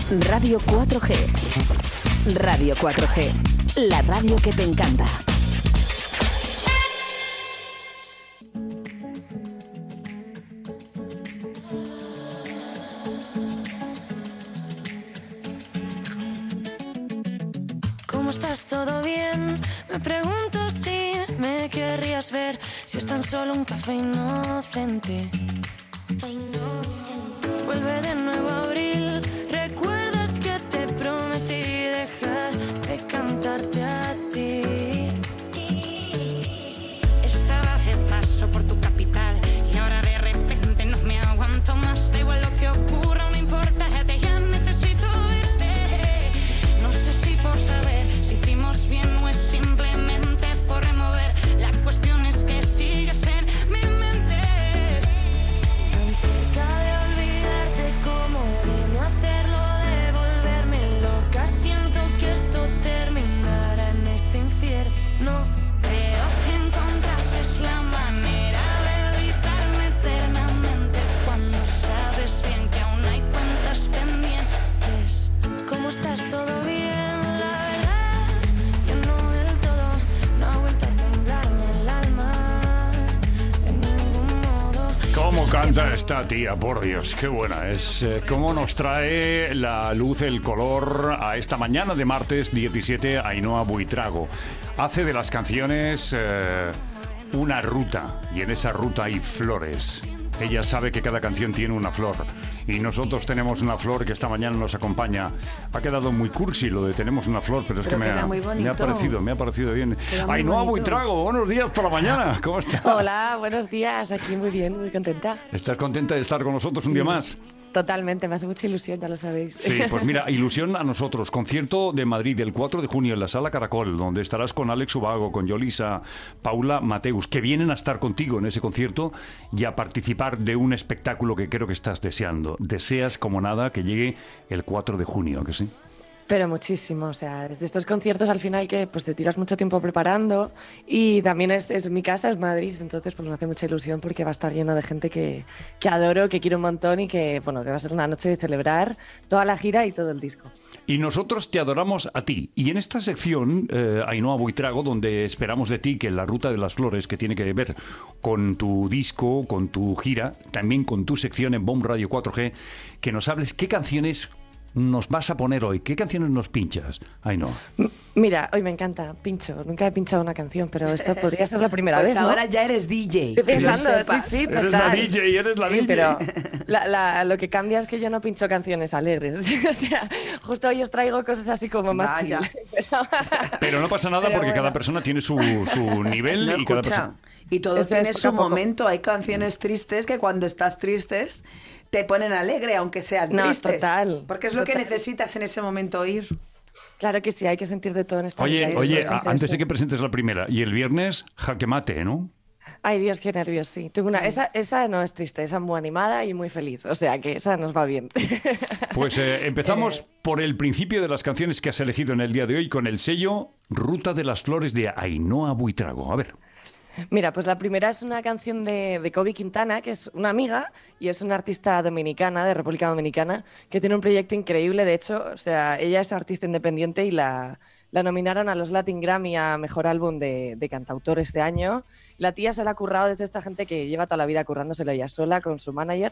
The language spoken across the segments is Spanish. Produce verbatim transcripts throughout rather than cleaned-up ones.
Radio cuatro G. Radio cuatro G. La radio que te encanta. ¿Cómo estás? ¿Todo bien? Me pregunto si me querrías ver, si es tan solo un café inocente. Vuelve de nuevo abril, recuerdas que te prometí dejar de cantarte a ti. Estaba de paso por tu capital y ahora de repente no me aguanto más. Da igual lo que ocurra, no importa, ya necesito irte. No sé si por saber si hicimos bien o es simplemente por remover. La cuestión es que sigues en mi mente, tan cerca de olvidarte como de no hacerlo, de volverme loca. Siento que esto terminará en este infierno. Creo que encontrases la manera de evitarme eternamente cuando sabes bien que aún hay cuentas pendientes. ¿Cómo estás? ¿Todo bien? ¿Cómo canta esta tía? Por Dios, qué buena es. Eh, ¿Cómo nos trae la luz, el color a esta mañana de martes diecisiete Ainhoa Buitrago? Hace de las canciones eh, una ruta, y en esa ruta hay flores. Ella sabe que cada canción tiene una flor, y nosotros tenemos una flor que esta mañana nos acompaña. Ha quedado muy cursi lo de tenemos una flor, pero es pero que me ha, me ha parecido, me ha parecido bien. Ainhoa Buitrago, buenos días por la mañana, ¿cómo estás? Hola, buenos días, aquí muy bien, muy contenta. ¿Estás contenta de estar con nosotros un día más? Totalmente, me hace mucha ilusión, ya lo sabéis. Sí, pues mira, ilusión a nosotros. Concierto de Madrid el cuatro de junio en la Sala Caracol, donde estarás con Alex Ubago, con Yolisa, Paula Mateus, que vienen a estar contigo en ese concierto y a participar de un espectáculo que creo que estás deseando. Deseas como nada que llegue el cuatro de junio, ¿que sí? Pero muchísimo, o sea, desde estos conciertos al final que pues te tiras mucho tiempo preparando, y también es, es mi casa, es Madrid, entonces pues me hace mucha ilusión porque va a estar lleno de gente que, que adoro, que quiero un montón y que, bueno, que va a ser una noche de celebrar toda la gira y todo el disco. Y nosotros te adoramos a ti. Y en esta sección, eh, Ainhoa Buitrago, donde esperamos de ti que la Ruta de las Flores, que tiene que ver con tu disco, con tu gira, también con tu sección en Bomb Radio cuatro G, que nos hables qué canciones nos vas a poner hoy. ¿Qué canciones nos pinchas? Ay, no. Mira, hoy me encanta, pincho. Nunca he pinchado una canción, pero esto podría ser la primera pues vez, ¿no? ahora ya eres D J. Estoy pensando, sí, sí, total. Eres la D J, eres la sí, D J. Pero la, la, lo que cambia es que yo no pincho canciones alegres. O sea, justo hoy os traigo cosas así como más Vaya. chill. Pero, pero no pasa nada pero porque bueno. cada persona tiene su, su nivel No, y cada escucha, persona... y todo Eso tiene es, su poco a poco. momento. Hay canciones tristes que cuando estás tristes te ponen alegre, aunque sean No, tristes. total, Porque es lo total. que necesitas en ese momento oír. Claro que sí, hay que sentir de todo en esta vida. Oye, Eso oye, es a- intenso. antes de que presentes la primera, y el viernes, jaque mate, ¿no? Ay, Dios, qué nervios, sí. Tengo una, esa, esa no es triste, esa es muy animada y muy feliz. O sea que esa nos va bien. Pues eh, empezamos Eh. por el principio de las canciones que has elegido en el día de hoy con el sello Ruta de las Flores de Ainhoa Buitrago. A ver. Mira, pues la primera es una canción de, de Kobe Quintana, que es una amiga y es una artista dominicana, de República Dominicana, que tiene un proyecto increíble. De hecho, o sea, ella es artista independiente y la, la nominaron a los Latin Grammy a Mejor Álbum de, de Cantautor este año. La tía se la ha currado desde esta gente que lleva toda la vida currándosela ella sola con su manager.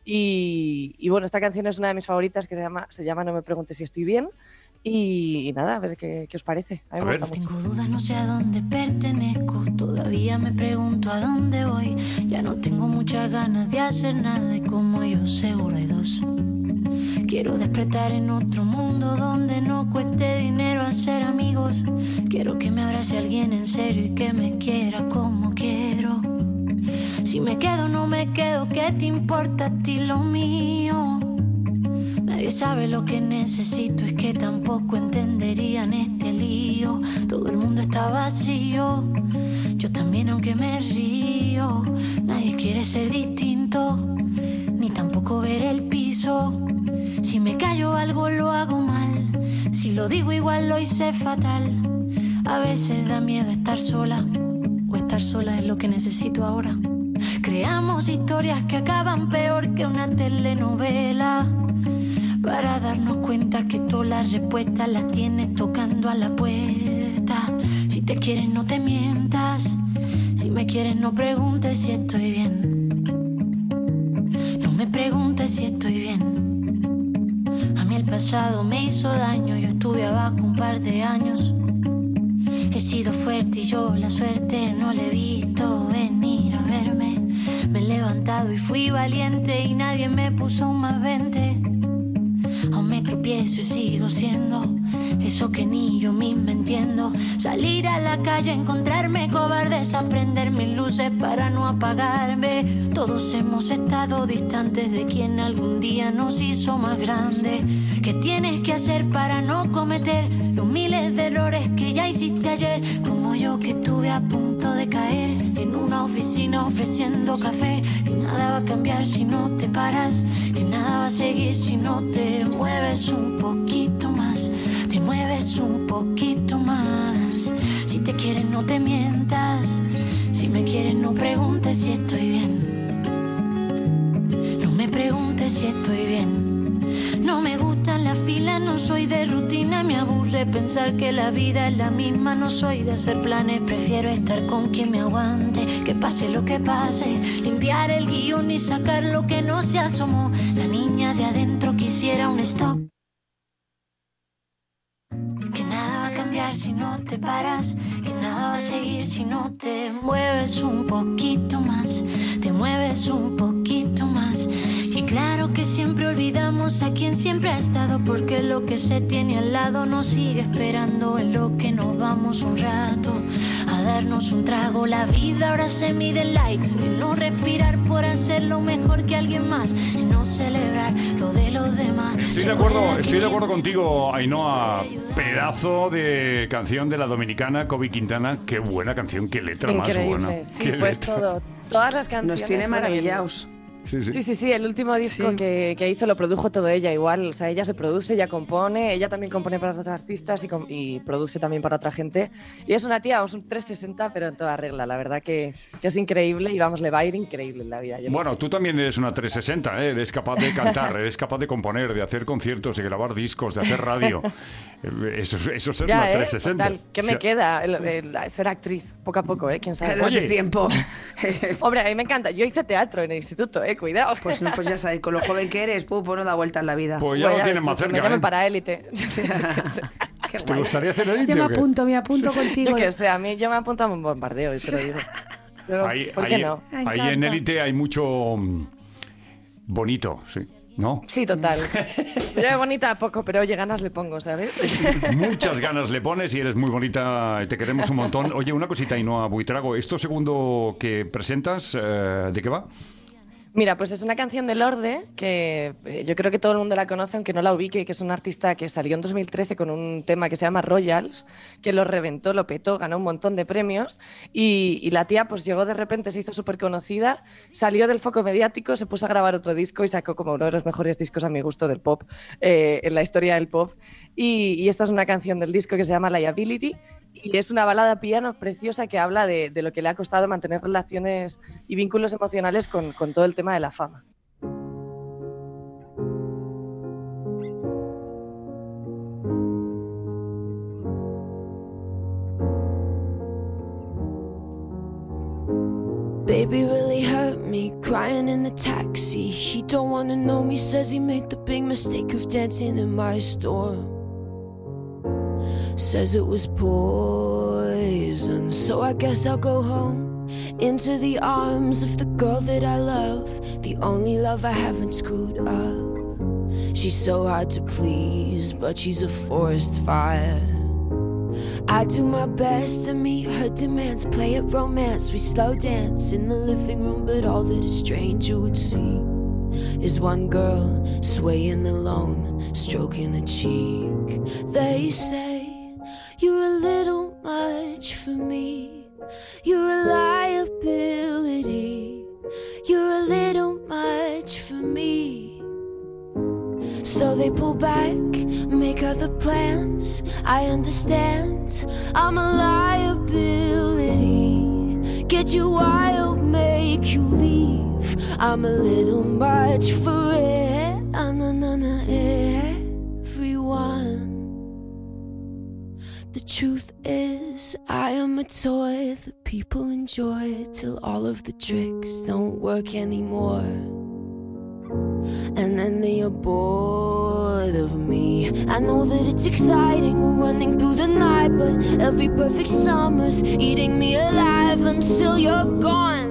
Y, y bueno, esta canción es una de mis favoritas, que se llama, se llama No me preguntes si estoy bien. Y, y nada, a ver qué, qué os parece. A mí A me ver. gusta mucho. Tengo dudas, no sé a dónde pertenezco. Todavía me pregunto a dónde voy. Ya no tengo muchas ganas de hacer nada y como yo seguro hay dos. Quiero despertar en otro mundo donde no cueste dinero hacer amigos. Quiero que me abrace alguien en serio y que me quiera como quiero. Si me quedo no me quedo, ¿qué te importa a ti lo mío? Nadie sabe lo que necesito, es que tampoco entenderían este lío. Todo el mundo está vacío, yo también aunque me río. Nadie quiere ser distinto, ni tampoco ver el piso. Si me callo algo lo hago mal, si lo digo igual lo hice fatal. A veces da miedo estar sola, o estar sola es lo que necesito ahora. Creamos historias que acaban peor que una telenovela. para darnos cuenta que todas las respuestas las tienes tocando a la puerta. Si te quieres no te mientas, si me quieres no preguntes si estoy bien. No me preguntes si estoy bien. A mí el pasado me hizo daño, yo estuve abajo un par de años. He sido fuerte y yo la suerte no la he visto venir a verme. Me he levantado y fui valiente y nadie me puso un más veinte. Aún me tropiezo y sigo siendo eso que ni yo misma entiendo. Salir a la calle, encontrarme cobardes, aprender mis luces para no apagarme. Todos hemos estado distantes de quien algún día nos hizo más grandes. ¿Qué tienes que hacer para no cometer los miles de errores que ya hiciste ayer? Como yo que estuve a punto de caer en una oficina ofreciendo café. Que nada va a cambiar si no te paras, que nada va a seguir si no te mueves un poquito más. Te mueves un poquito más. Si te quieres no te mientas, si me quieres no preguntes si estoy bien. No me preguntes si estoy bien. No me gustan las filas, no soy de rutina. Me aburre pensar que la vida es la misma. No soy de hacer planes, prefiero estar con quien me aguante. Que pase lo que pase, limpiar el guión y sacar lo que no se asomó. La niña de adentro quisiera un stop. Que nada va a cambiar si no te paras, que nada va a seguir si no te mueves un poquito más. Te mueves un poquito más. Y claro que siempre olvidamos a quien siempre ha estado, porque lo que se tiene al lado nos sigue esperando. En lo que nos vamos un rato a darnos un trago. La vida ahora se mide en likes, en no respirar por hacerlo mejor que alguien más, en no celebrar lo de los demás. Estoy de acuerdo, estoy de acuerdo contigo, Ainhoa. Pedazo de canción de la dominicana Kobe Quintana. Qué buena canción, qué letra Increíble. más buena. Sí, qué pues letra. todo. Todas las canciones. Nos tiene maravillados. Sí, sí. Sí, sí, sí, el último disco Sí. que, que hizo lo produjo todo ella igual, o sea, ella se produce, ella compone, ella también compone para otros artistas y, com- y produce también para otra gente. Y es una tía, es un trescientos sesenta, pero en toda regla, la verdad que, que es increíble y vamos, le va a ir increíble en la vida. Yo Bueno, no sé. tú también eres una trescientos sesenta, ¿eh? Eres capaz de cantar, eres capaz de componer, de hacer conciertos, de grabar discos, de hacer radio. Eso, eso es ser Ya, una ¿eh? trescientos sesenta. Total, ¿qué me O sea, queda? El- el- ser actriz, poco a poco, ¿eh? ¿Quién sabe? Date Oye. tiempo. Hombre, a mí me encanta. Yo hice teatro en el instituto, ¿eh? Cuidado. Pues, no, pues ya sabes, con lo joven que eres, pupo, no da vuelta en la vida. Pues ya Bueno, lo tienes ves más tú, que cerca, Me llamen ¿eh? para élite. Qué ¿Te guay. gustaría hacer Yo élite me o qué? apunto, me apunto contigo. Yo qué sé, a mí yo me apunto a un bombardeo, y te lo digo. Pero, Ahí, ¿por qué ahí- no? Me ahí en encanta. élite hay mucho mm, bonito, sí. ¿No? Sí, total. Yo bonita poco, pero oye, ganas le pongo, ¿sabes? Muchas ganas le pones y eres muy bonita y te queremos un montón. Oye, una cosita, Ainhoa Buitrago. ¿Esto segundo que presentas, eh, de qué va? Mira, pues es una canción de Lorde que eh, yo creo que todo el mundo la conoce, aunque no la ubique, que es un artista que salió en dos mil trece con un tema que se llama Royals, que lo reventó, lo petó, ganó un montón de premios y, y la tía pues llegó de repente, se hizo súper conocida, salió del foco mediático, se puso a grabar otro disco y sacó como uno de los mejores discos a mi gusto del pop, eh, en la historia del pop. Y, y esta es una canción del disco que se llama Liability. Y es una balada piano preciosa que habla de, de lo que le ha costado mantener relaciones y vínculos emocionales con, con todo el tema de la fama. Baby really hurt me, crying in the taxi. He don't wanna know me, says he made the big mistake of dancing in my store. Says it was poison, so I guess I'll go home, into the arms of the girl that I love, the only love I haven't screwed up. She's so hard to please, but she's a forest fire. I do my best to meet her demands, play at romance, we slow dance in the living room, but all that a stranger would see is one girl swaying alone, stroking a cheek. They say you're a little much for me, you're a liability, you're a little much for me. So they pull back, make other plans. I understand, I'm a liability. Get you wild, make you leave. I'm a little much for it. Ah, na, na, na, eh. The truth is, I am a toy that people enjoy till all of the tricks don't work anymore. And then they are bored of me. I know that it's exciting running through the night, but every perfect summer's eating me alive until you're gone.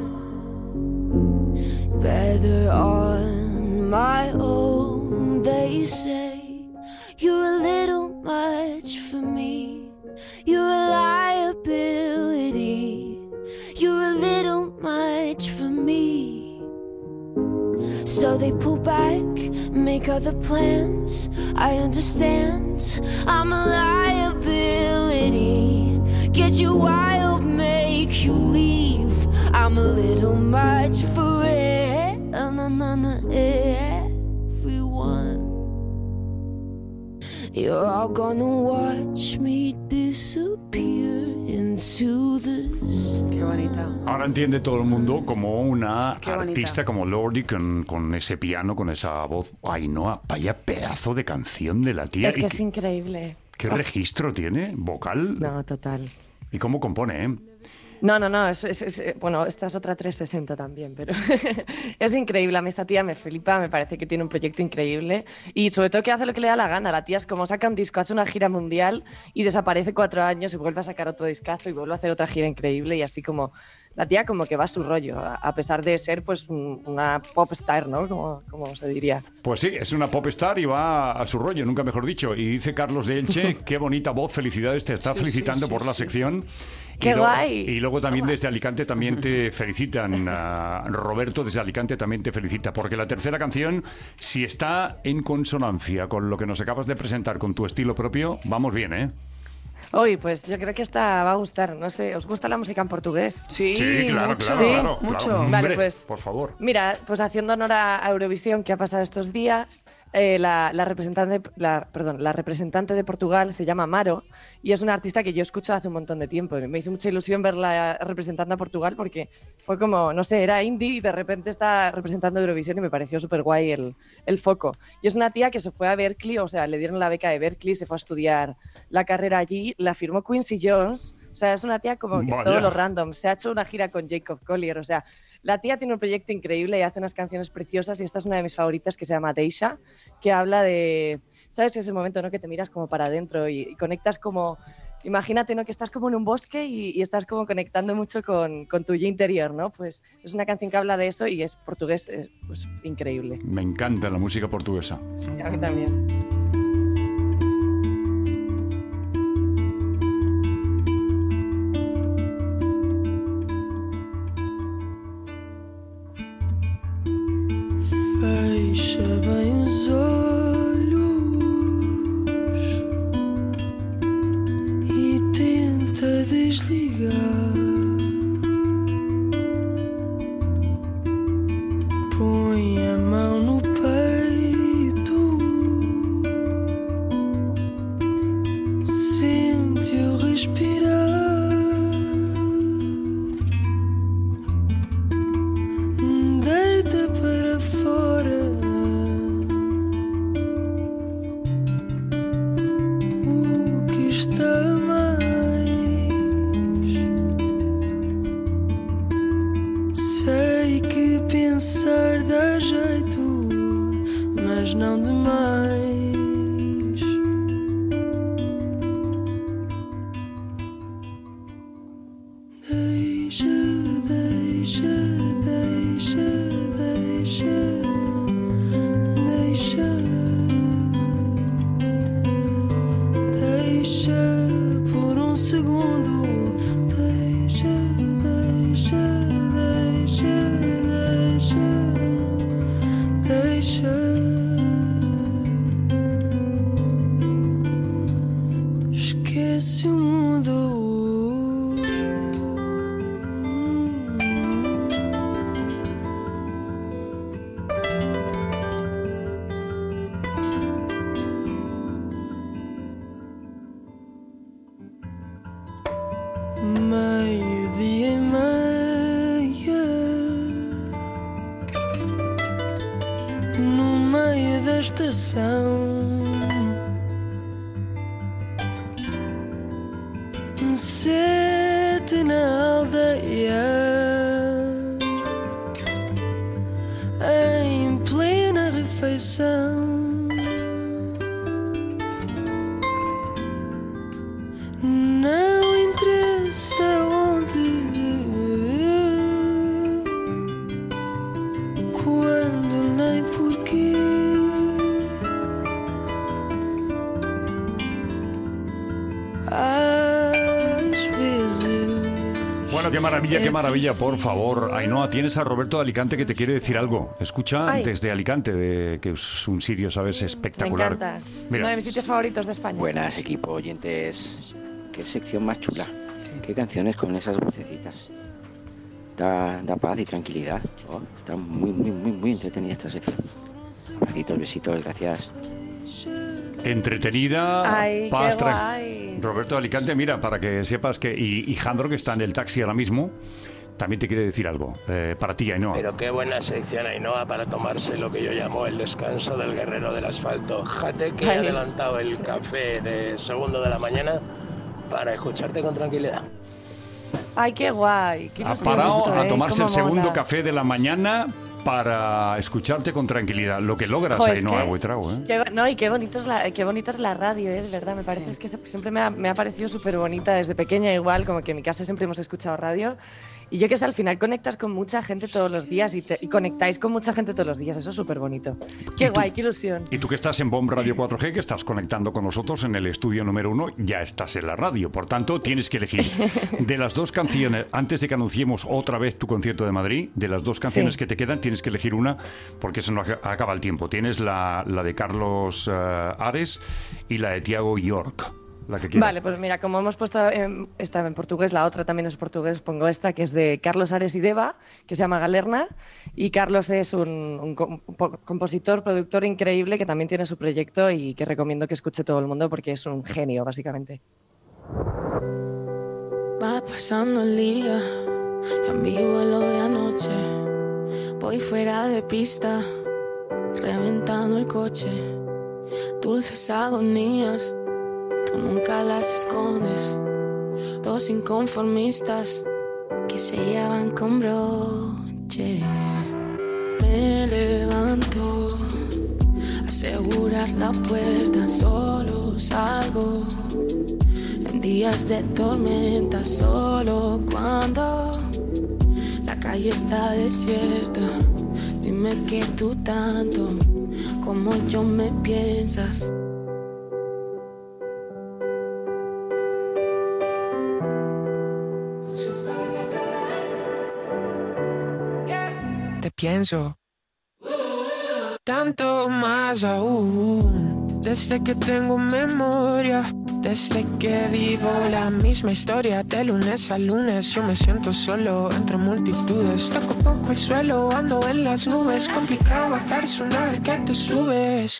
Better on my own, they say. You're a little much for me. You're a liability. You're a little much for me. So they pull back, make other plans. I understand, I'm a liability. Get you wild, make you leave. I'm a little much for it, na, na, na, everyone. You're all gonna watch me disappear into this. Qué bonita. Ahora entiende todo el mundo como una Qué bonita. artista como Lordi con, con ese piano, con esa voz. Ainhoa, vaya pedazo de canción de la tía. Es que ¿Y es qué, increíble. qué registro tiene? ¿Vocal? No, total. ¿Y cómo compone, eh? No, no, no, es, es, es- bueno, esta es otra trescientos sesenta también, pero es increíble. A mí esta tía me flipa, me parece que tiene un proyecto increíble y sobre todo que hace lo que le da la gana. La tía es como saca un disco, hace una gira mundial y desaparece cuatro años y vuelve a sacar otro discazo y vuelve a hacer otra gira increíble y así como la tía como que va a su rollo, a a pesar de ser pues un- una pop star, ¿no? Como, como se diría. Pues sí, es una pop star y va a su rollo, nunca mejor dicho. Y dice Carlos de Elche, qué bonita voz, felicidades, te está felicitando por la sección. ¡Qué y luego, guay! Y luego también desde Alicante también te felicitan. ah, Roberto desde Alicante también te felicita, porque la tercera canción, si está en consonancia con lo que nos acabas de presentar, con tu estilo propio, vamos bien, ¿eh? Uy, pues yo creo que esta va a gustar, no sé, ¿os gusta la música en portugués? Sí, Sí, claro, mucho, claro, Sí. claro, mucho. claro. Vale, Hombre, pues- por favor. Mira, pues haciendo honor a Eurovisión que ha pasado estos días, eh, la, la representante, la, perdón, la representante de Portugal se llama Maro y es una artista que yo escucho hace un montón de tiempo. Me hizo mucha ilusión verla representando a Portugal porque fue como, no sé, era indie y de repente está representando Eurovisión y me pareció súper guay el, el foco. Y es una tía que se fue a Berkeley, o sea, le dieron la beca de Berkeley, se fue a estudiar la carrera allí, la firmó Quincy Jones. O sea, es una tía como que Vaya. todo lo random. Se ha hecho una gira con Jacob Collier. O sea, la tía tiene un proyecto increíble y hace unas canciones preciosas. Y esta es una de mis favoritas que se llama Deisha, que habla de, ¿sabes? Ese momento, ¿no? Que te miras como para adentro y, y conectas como, imagínate, ¿no? Que estás como en un bosque y, y estás como conectando mucho con, con tu yo interior, ¿no? Pues es una canción que habla de eso y es portugués, es pues increíble. Me encanta la música portuguesa. Sí, a mí también. Fecha bem os olhos e tenta desligar. Põe a mão no peito, sente-o respirar. Deita para fora o que está mais. Sei que pensar dá jeito, mas não demais. Deixa, deixa, deixa, deixa, deixa, deixa por um segundo. Deixa, deixa, deixa, deixa, deixa. Esquece o mundo. Meio-dia e meia, no meio da estação, sete na aldeia, em plena refeição. Não interessa onde, quando nem porquê. Às vezes. Bueno, qué maravilla, qué maravilla, por favor. Ainhoa, tienes a Roberto de Alicante que te quiere decir algo. Escucha Ay. desde Alicante, de, que es un sitio, ¿sabes? Espectacular. Me encanta. Es Mira. uno de mis sitios favoritos de España. Buenas, equipo, oyentes. Qué sección más chula. Qué canciones con esas vocecitas. Da, da paz y tranquilidad. Oh, está muy, muy, muy, muy entretenida esta sección. Besitos, besitos, gracias. Entretenida, Ay, paz, qué tra- guay. Roberto de Alicante, mira, para que sepas que... Y, y Jandro, que está en el taxi ahora mismo, también te quiere decir algo. Eh, para ti, Ainhoa. Pero qué buena sección, Ainhoa, para tomarse lo que yo llamo el descanso del guerrero del asfalto. Jate que he Ay. adelantado el café de segundo de la mañana para escucharte con tranquilidad. Ay, qué guay. Qué Ha ilusión parado esto, a ¿eh? tomarse Cómo el segundo mola. café de la mañana para escucharte con tranquilidad. Lo que logras, Jo, es Ainhoa que- Buitrago, ¿eh? Qué- no, y qué bonito es la, qué bonita es la radio, ¿eh? De verdad, me parece. Es que se- siempre me ha, me ha parecido súper bonita desde pequeña, igual, como que en mi casa siempre hemos escuchado radio. Y yo que sé, al final conectas con mucha gente todos los días y, te- y conectáis con mucha gente todos los días. Eso es súper bonito. Qué ¿Y tú? guay, qué ilusión. Y tú que estás en Bomb Radio cuatro G, que estás conectando con nosotros en el estudio número uno, ya estás en la radio. Por tanto, tienes que elegir de las dos canciones, antes de que anunciemos otra vez tu concierto de Madrid, de las dos canciones Sí. que te quedan, tienes que elegir una, porque eso no ac- acaba el tiempo. Tienes la, la de Carlos eh, Ares y la de Tiago York. La que quieras. Vale, pues mira, como hemos puesto en, esta en portugués, la otra también es portugués, pongo esta, que es de Carlos Ares y Deva, que se llama Galerna. Y Carlos es un, un com- po- compositor, productor increíble que también tiene su proyecto y que recomiendo que escuche todo el mundo porque es un genio, básicamente. Va pasando el día y a mi vuelo de anoche voy fuera de pista, reventando el coche. Dulces agonías, tú nunca las escondes. Dos inconformistas que se llevan con broche. Me levanto a asegurar la puerta, solo salgo en días de tormenta, solo cuando la calle está desierta. Dime que tú tanto como yo me piensas. Te pienso tanto más aún, desde que tengo memoria, desde que vivo la misma historia. De lunes a lunes yo me siento solo entre multitudes. Toco poco el suelo, ando en las nubes. Complicado bajarse una vez que te subes.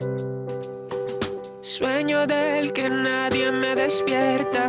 Sueño del que nadie me despierta,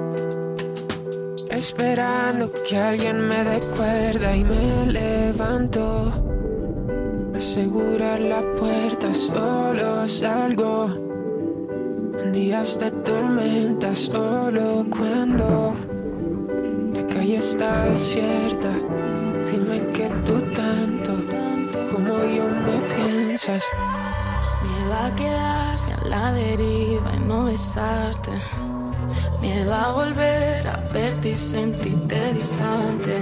esperando que alguien me dé cuerda. Y me levanto, asegurar la puerta, solo salgo en días de tormenta, solo cuando la calle está desierta. Dime que tú tanto, como yo me piensas. Miedo a quedarme a la deriva y no besarte. Miedo a volver a verte y sentirte distante.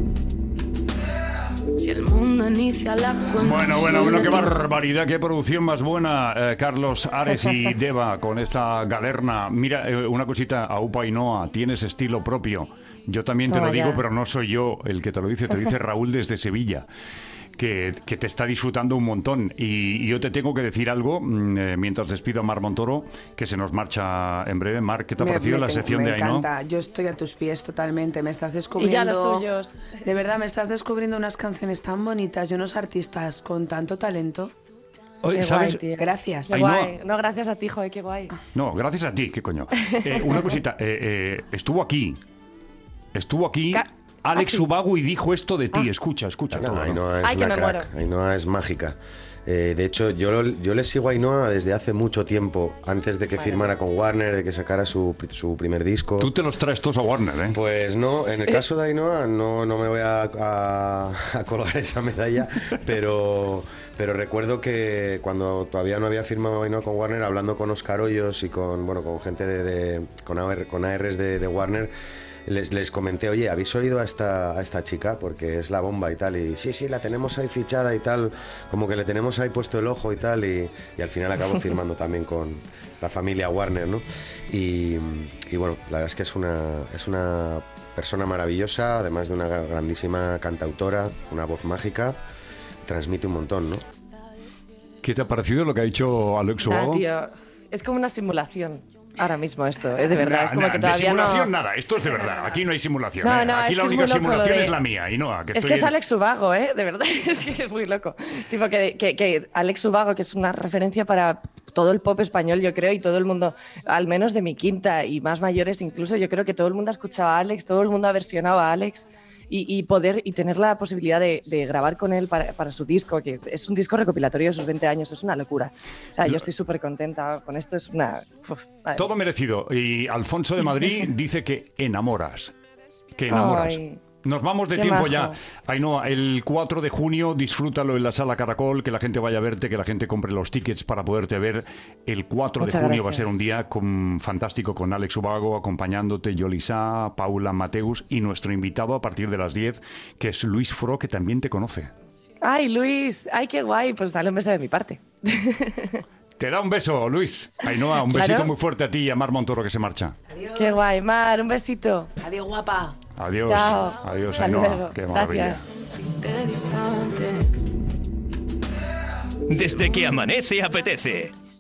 Si el mundo inicia la cuenta. Bueno, bueno, bueno, qué barbaridad, qué producción más buena, eh, Carlos Ares y Deva con esta Galerna. Mira, eh, una cosita, Aupa Ainhoa, tienes estilo propio. Yo también te Toma lo digo, ya. pero no soy yo el que te lo dice, te dice Raúl desde Sevilla. Que, que te está disfrutando un montón. Y, y yo te tengo que decir algo, mm, eh, mientras despido a Mar Montoro, que se nos marcha en breve. Mar, ¿qué te ha Me- parecido me la te- sección me de Ainhoa? encanta. Yo estoy a tus pies totalmente. Me estás Y descubriendo. ya los tuyos. De verdad, me estás descubriendo unas canciones tan bonitas y unos artistas con tanto talento. Oye, Qué ¿sabes? guay, tío. Gracias. Qué Ainhoa. guay. No, gracias a ti, joder, qué guay. No, gracias a ti, qué coño. Eh, una cosita, eh, eh, estuvo aquí, estuvo aquí Ca- Alex ¿Ah, sí? Subagu y dijo esto de ti. Escucha, escucha. No, todo, ¿no? Ainhoa es Ay, que una me crack, muero. Ainhoa es mágica. Eh, de hecho, yo, yo le sigo a Ainhoa desde hace mucho tiempo, antes de que bueno. firmara con Warner, de que sacara su, su primer disco. Tú te los traes todos a Warner, ¿eh? Pues no, en el caso de Ainhoa no, no me voy a, a, a colgar esa medalla, pero, pero recuerdo que cuando todavía no había firmado Ainhoa con Warner, hablando con Óscar Hoyos y con, bueno, con gente de, de con, A R, con A Rs de, de Warner, Les, les comenté, oye, ¿habéis oído a esta, a esta chica? Porque es la bomba y tal. Y sí, sí, la tenemos ahí fichada y tal. Como que le tenemos ahí puesto el ojo y tal. Y, y al final acabo firmando también con la familia Warner, ¿no? Y, y bueno, la verdad es que es una, es una persona maravillosa, además de una grandísima cantautora, una voz mágica. Transmite un montón, ¿no? ¿Qué te ha parecido lo que ha dicho Alex Ubago? Ah, tío, es como una simulación. Ahora mismo esto, es de verdad, nah, es como nah, que todavía de simulación no... nada, esto es de verdad, aquí no hay simulación, no, ¿eh? no, Aquí es la que única es simulación de... es la mía, y no, que Es estoy que es en... Alex Ubago, ¿eh? De verdad, es que es muy loco. Tipo que, que, que Alex Ubago, que es una referencia para todo el pop español, yo creo, y todo el mundo, al menos de mi quinta y más mayores incluso, yo creo que todo el mundo ha escuchado a Alex, todo el mundo ha versionado a Alex. Y, y poder y tener la posibilidad de, de grabar con él para, para su disco, que es un disco recopilatorio de sus veinte años, es una locura. O sea, yo estoy súper contenta con esto, es una... Uf, todo merecido. Y Alfonso de Madrid dice que enamoras, que enamoras. Ay, nos vamos de tiempo majo. ya. Ainhoa, el cuatro de junio, disfrútalo en la Sala Caracol, que la gente vaya a verte, que la gente compre los tickets para poderte ver. El cuatro Muchas de junio gracias. Va a ser un día con, fantástico con Alex Ubago acompañándote, Yolisa, Paula Mateus y nuestro invitado a partir de las diez, que es Luis Fro, que también te conoce. Ay, Luis, ay, qué guay, pues dale un beso de mi parte. Te da un beso, Luis. Ainhoa, un ¿Claro? besito muy fuerte a ti y a Mar Montoro, que se marcha. Adiós. Qué guay, Mar, un besito. Adiós, guapa. Adiós. Chao. Adiós, Ainhoa. Qué maravilla. Desde que amanece, apetece.